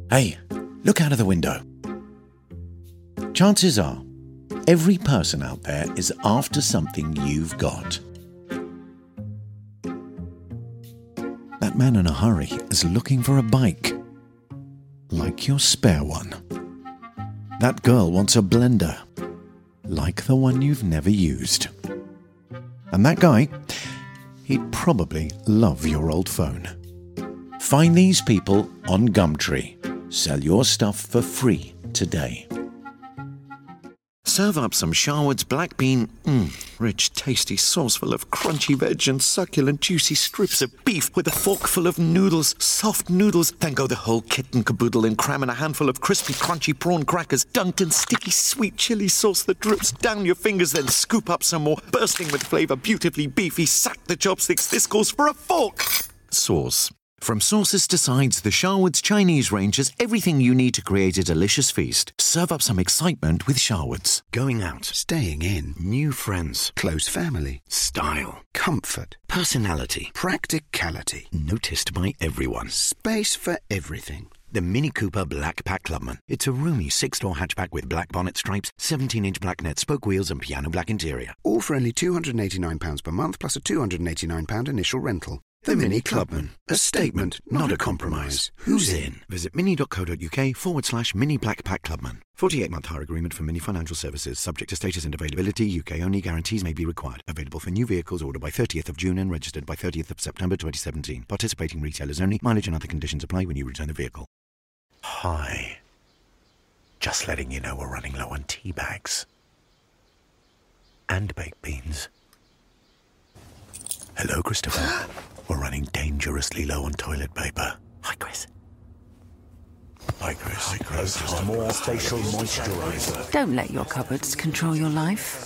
Hey, look out of the window. Chances are, every person out there is after something you've got. That man in a hurry is looking for a bike. Like your spare one. That girl wants a blender. Like the one you've never used. And that guy, he'd probably love your old phone. Find these people on Gumtree. Sell your stuff for free today. Serve up some Sharwood's black bean, rich, tasty sauce full of crunchy veg and succulent, juicy strips of beef with a fork full of noodles, soft noodles. Then go the whole kit and caboodle and cram in a handful of crispy, crunchy prawn crackers, dunked in sticky, sweet chili sauce that drips down your fingers. Then scoop up some more, bursting with flavour, beautifully beefy. Sack the chopsticks. This calls for a fork. Sauce. From sauces to sides, the Sharwood's Chinese range has everything you need to create a delicious feast. Serve up some excitement with Sharwood's. Going out, Staying in. new friends, Close family. style, Comfort. personality, Practicality. noticed by everyone. Space for everything. The Mini Cooper Black Pack Clubman. It's a roomy 6-door hatchback with black bonnet stripes, 17-inch black net spoke wheels and piano black interior. All for only £289 per month plus a £289 initial rental. The Mini Clubman. A statement, not a compromise. Who's in? Visit mini.co.uk/Mini Black Pack Clubman. 48-month hire agreement for Mini Financial Services. Subject to status and availability. UK only. Guarantees may be required. Available for new vehicles ordered by 30th of June and registered by 30th of September 2017. Participating retailers only. Mileage and other conditions apply when you return the vehicle. Hi. Just letting you know we're running low on tea bags. And baked beans. Hello, Christopher. We're running dangerously low on toilet paper. Hi, Chris. Hi, Chris. More facial moisturizer. Don't let your cupboards control your life.